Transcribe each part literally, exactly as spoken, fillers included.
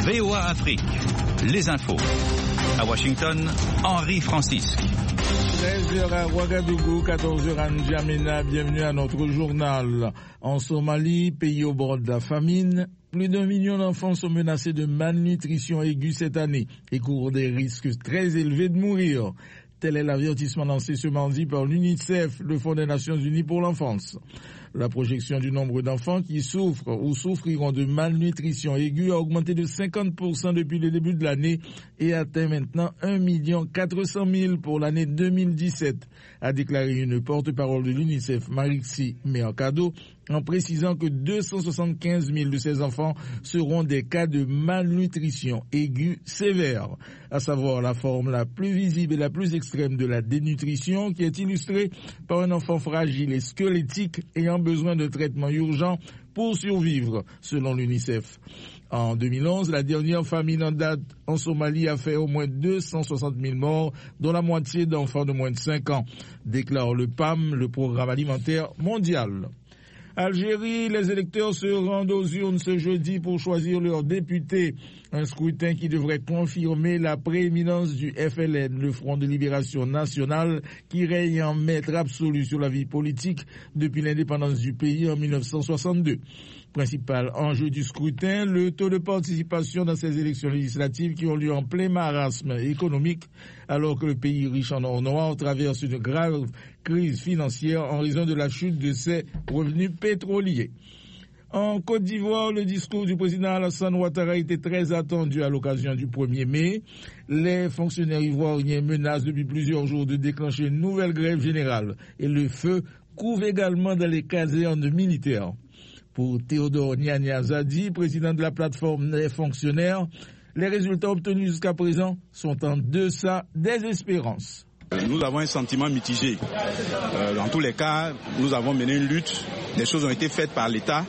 V O A Afrique, les infos. À Washington, Henri Francisque. seize heures à Ouagadougou, quatorze heures à N'Djamena. Bienvenue à notre journal. En Somalie, pays au bord de la famine, plus d'un million d'enfants sont menacés de malnutrition aiguë cette année et courent des risques très élevés de mourir. Tel est l'avertissement lancé ce mardi par l'UNICEF, le Fonds des Nations Unies pour l'enfance. La projection du nombre d'enfants qui souffrent ou souffriront de malnutrition aiguë a augmenté de cinquante pour cent depuis le début de l'année et atteint maintenant un million quatre cent mille pour l'année deux mille dix-sept, a déclaré une porte-parole de l'UNICEF, Marixie Mercado, en précisant que deux cent soixante-quinze mille de ces enfants seront des cas de malnutrition aiguë sévère, à savoir la forme la plus visible et la plus extrême de la dénutrition, qui est illustrée par un enfant fragile et squelettique ayant besoin de traitements urgents pour survivre, selon l'UNICEF. En deux mille onze, la dernière famine en date en Somalie a fait au moins deux cent soixante mille morts, dont la moitié d'enfants de moins de cinq ans, déclare le P A M, le Programme alimentaire mondial. Algérie, les électeurs se rendent aux urnes ce jeudi pour choisir leurs députés. Un scrutin qui devrait confirmer la prééminence du F L N, le Front de Libération Nationale, qui règne en maître absolu sur la vie politique depuis l'indépendance du pays en mille neuf cent soixante-deux. Principal enjeu du scrutin, le taux de participation dans ces élections législatives qui ont lieu en plein marasme économique, alors que le pays riche en or noir traverse une grave crise financière en raison de la chute de ses revenus pétroliers. En Côte d'Ivoire, le discours du président Alassane Ouattara était très attendu à l'occasion du premier mai. Les fonctionnaires ivoiriens menacent depuis plusieurs jours de déclencher une nouvelle grève générale et le feu couve également dans les casernes militaires. Pour Théodore Niania Zadi, président de la plateforme des fonctionnaires, les résultats obtenus jusqu'à présent sont en deçà des espérances. Nous avons un sentiment mitigé. Euh, dans tous les cas, nous avons mené une lutte. Des choses ont été faites par l'État.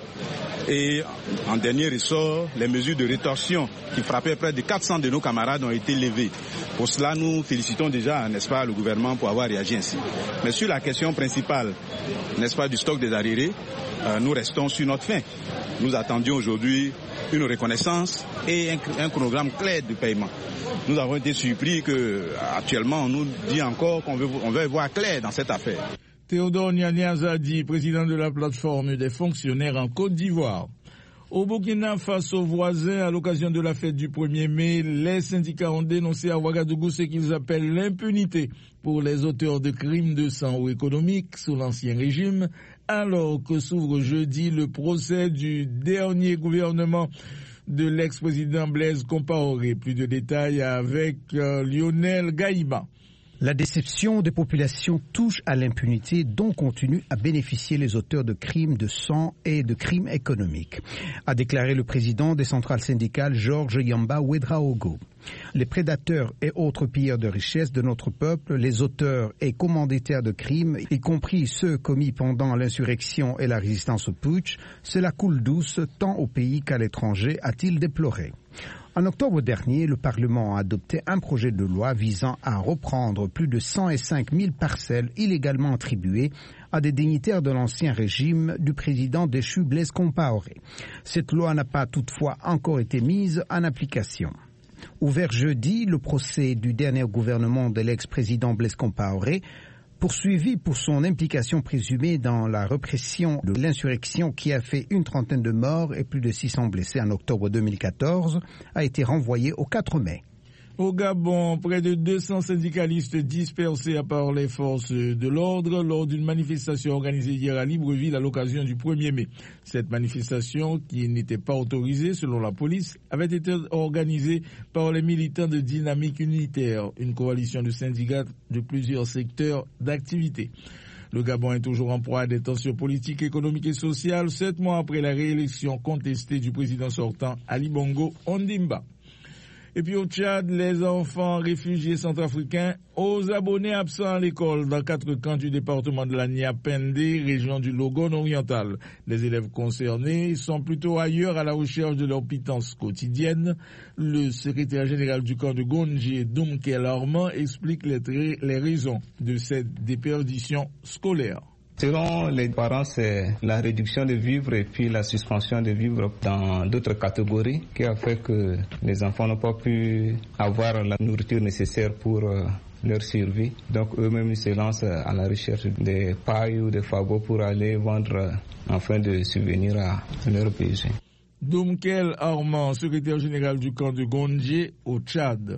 Et en dernier ressort, les mesures de rétorsion qui frappaient près de quatre cents de nos camarades ont été levées. Pour cela, nous félicitons déjà, n'est-ce pas, le gouvernement pour avoir réagi ainsi. Mais sur la question principale, n'est-ce pas, du stock des arriérés, euh, nous restons sur notre faim. Nous attendions aujourd'hui une reconnaissance et un, un chronogramme clair de paiement. Nous avons été surpris que, actuellement, on nous dit encore qu'on veut, on veut voir clair dans cette affaire. Théodore Niania Zadi, président de la plateforme des fonctionnaires en Côte d'Ivoire. Au Burkina Faso voisin, à l'occasion de la fête du premier mai, les syndicats ont dénoncé à Ouagadougou ce qu'ils appellent l'impunité pour les auteurs de crimes de sang ou économiques sous l'ancien régime, alors que s'ouvre jeudi le procès du dernier gouvernement de l'ex-président Blaise Compaoré. Plus de détails avec euh, Lionel Gaïba. La déception des populations touche à l'impunité dont continuent à bénéficier les auteurs de crimes de sang et de crimes économiques, a déclaré le président des centrales syndicales Georges Yamba Ouedraogo. Les prédateurs et autres pilleurs de richesses de notre peuple, les auteurs et commanditaires de crimes, y compris ceux commis pendant l'insurrection et la résistance au putsch, cela coule douce tant au pays qu'à l'étranger, a-t-il déploré. En octobre dernier, le Parlement a adopté un projet de loi visant à reprendre plus de cent cinq mille parcelles illégalement attribuées à des dignitaires de l'ancien régime du président déchu Blaise Compaoré. Cette loi n'a pas toutefois encore été mise en application. Ouvert jeudi, le procès du dernier gouvernement de l'ex-président Blaise Compaoré, poursuivi pour son implication présumée dans la répression de l'insurrection qui a fait une trentaine de morts et plus de six cents blessés en octobre deux mille quatorze, a été renvoyé au quatre mai. Au Gabon, près de deux cents syndicalistes dispersés à part les forces de l'ordre lors d'une manifestation organisée hier à Libreville à l'occasion du premier mai. Cette manifestation, qui n'était pas autorisée selon la police, avait été organisée par les militants de Dynamique Unitaire, une coalition de syndicats de plusieurs secteurs d'activité. Le Gabon est toujours en proie à des tensions politiques, économiques et sociales, sept mois après la réélection contestée du président sortant Ali Bongo Ondimba. Et puis au Tchad, les enfants réfugiés centrafricains aux abonnés absents à l'école dans quatre camps du département de la Niapende, région du Logone oriental. Les élèves concernés sont plutôt ailleurs à la recherche de leur pitance quotidienne. Le secrétaire général du camp de Gonji, Doumkel Armand, explique les, les raisons de cette déperdition scolaire. Selon les parents, c'est la réduction de vivres et puis la suspension de vivres dans d'autres catégories qui a fait que les enfants n'ont pas pu avoir la nourriture nécessaire pour euh, leur survie. Donc eux-mêmes ils se lancent à la recherche des pailles ou des fagots pour aller vendre afin de subvenir à leur besoin. Domkel Armand, secrétaire général du camp de Gondje au Tchad.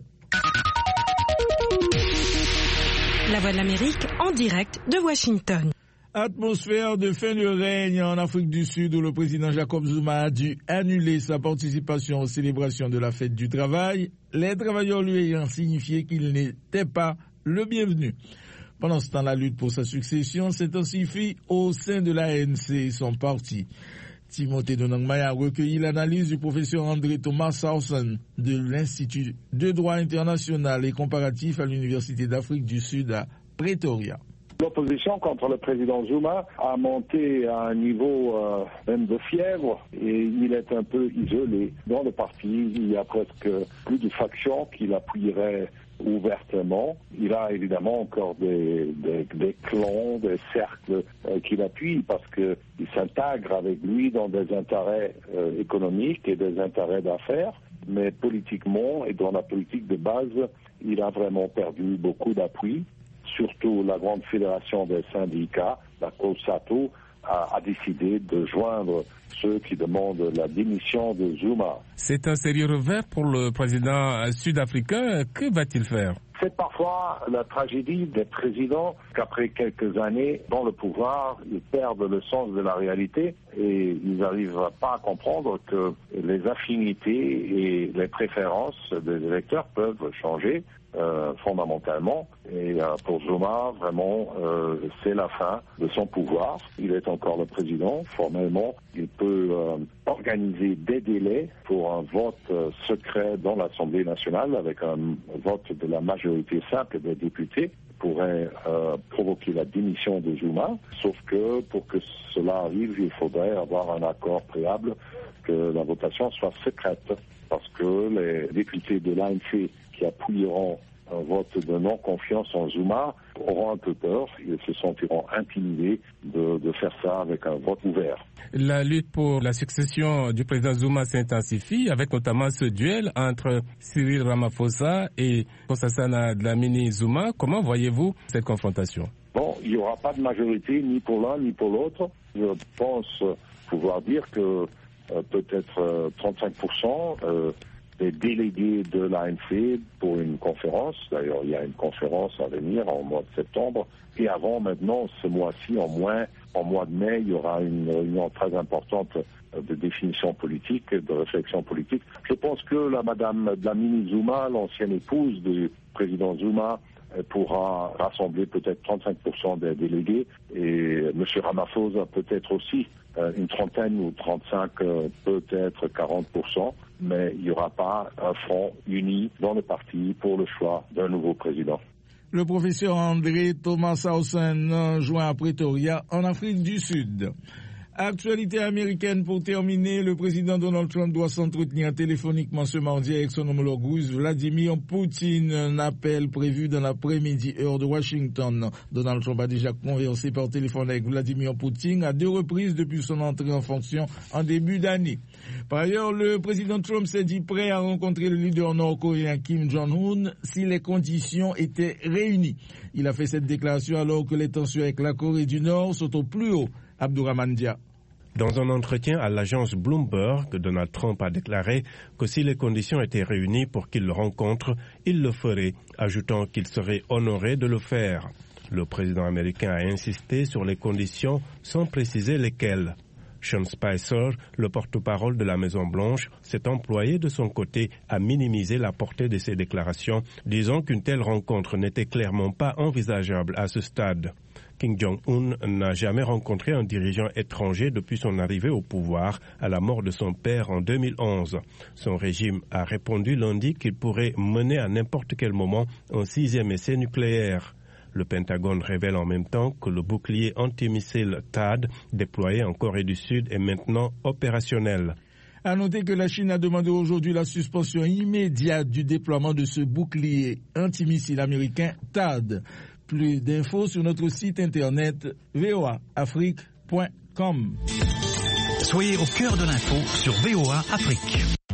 La Voix de l'Amérique en direct de Washington. Atmosphère de fin de règne en Afrique du Sud où le président Jacob Zuma a dû annuler sa participation aux célébrations de la fête du travail, les travailleurs lui ayant signifié qu'il n'était pas le bienvenu. Pendant ce temps, la lutte pour sa succession s'intensifie au sein de l'A N C, son parti. Timothée Donangmaya a recueilli l'analyse du professeur André Thomas Sausen de l'Institut de droit international et comparatif à l'Université d'Afrique du Sud à Pretoria. L'opposition contre le président Zuma a monté à un niveau euh, même de fièvre et il est un peu isolé. Dans le parti, il y a presque plus de factions qui l'appuieraient ouvertement. Il a évidemment encore des, des, des clans, des cercles euh, qui l'appuient parce qu'ils s'intègrent avec lui dans des intérêts euh, économiques et des intérêts d'affaires. Mais politiquement et dans la politique de base, il a vraiment perdu beaucoup d'appui. Surtout la grande fédération des syndicats, la COSATU, a, a décidé de joindre ceux qui demandent la démission de Zuma. C'est un sérieux revers pour le président sud-africain. Que va-t-il faire? C'est parfois la tragédie des présidents qu'après quelques années dans le pouvoir, ils perdent le sens de la réalité et ils n'arrivent pas à comprendre que les affinités et les préférences des électeurs peuvent changer euh, fondamentalement. Et euh, pour Zuma, vraiment, euh, c'est la fin de son pouvoir. Il est encore le président. Formellement, il peut euh, organiser des délais pour un vote euh, secret dans l'Assemblée nationale avec un vote de la majorité simple des députés pourrait euh, provoquer la démission de Zuma, sauf que pour que cela arrive, il faudrait avoir un accord préalable que la votation soit secrète, parce que les députés de l'A N C qui appuieront un vote de non-confiance en Zuma auront un peu peur, ils se sentiront intimidés de, de faire ça avec un vote ouvert. La lutte pour la succession du président Zuma s'intensifie, avec notamment ce duel entre Cyril Ramaphosa et Nkosazana Dlamini Zuma. Comment voyez-vous cette confrontation? Bon, il n'y aura pas de majorité ni pour l'un ni pour l'autre. Je pense pouvoir dire que euh, peut-être euh, trente-cinq pour cent euh, des délégués de l'A N C pour une conférence. D'ailleurs, il y a une conférence à venir en mois de septembre. Et avant, maintenant, ce mois-ci, en moins, en mois de mai, il y aura une réunion très importante de définition politique, de réflexion politique. Je pense que la Madame Dlamini Zuma, l'ancienne épouse du président Zuma, pourra rassembler peut-être trente-cinq pour cent des délégués et M. Ramaphosa peut-être aussi une trentaine ou trente-cinq, peut-être quarante pour cent, mais il n'y aura pas un front uni dans le parti pour le choix d'un nouveau président. Le professeur André Thomas Sausen, joint à Pretoria, en Afrique du Sud. Actualité américaine pour terminer, le président Donald Trump doit s'entretenir téléphoniquement ce mardi avec son homologue russe Vladimir Poutine. Un appel prévu dans l'après-midi heure de Washington. Donald Trump a déjà conversé par téléphone avec Vladimir Poutine à deux reprises depuis son entrée en fonction en début d'année. Par ailleurs, le président Trump s'est dit prêt à rencontrer le leader nord-coréen Kim Jong-un si les conditions étaient réunies. Il a fait cette déclaration alors que les tensions avec la Corée du Nord sont au plus haut. Abdourahmane Dia. Dans un entretien à l'agence Bloomberg, Donald Trump a déclaré que si les conditions étaient réunies pour qu'il le rencontre, il le ferait, ajoutant qu'il serait honoré de le faire. Le président américain a insisté sur les conditions sans préciser lesquelles. Sean Spicer, le porte-parole de la Maison-Blanche, s'est employé de son côté à minimiser la portée de ces déclarations, disant qu'une telle rencontre n'était clairement pas envisageable à ce stade. Kim Jong-un n'a jamais rencontré un dirigeant étranger depuis son arrivée au pouvoir à la mort de son père en deux mille onze. Son régime a répondu lundi qu'il pourrait mener à n'importe quel moment un sixième essai nucléaire. Le Pentagone révèle en même temps que le bouclier antimissile T A D déployé en Corée du Sud est maintenant opérationnel. À noter que la Chine a demandé aujourd'hui la suspension immédiate du déploiement de ce bouclier antimissile américain T A D. Plus d'infos sur notre site internet v o a afrique point com. Soyez au cœur de l'info sur V O A Afrique.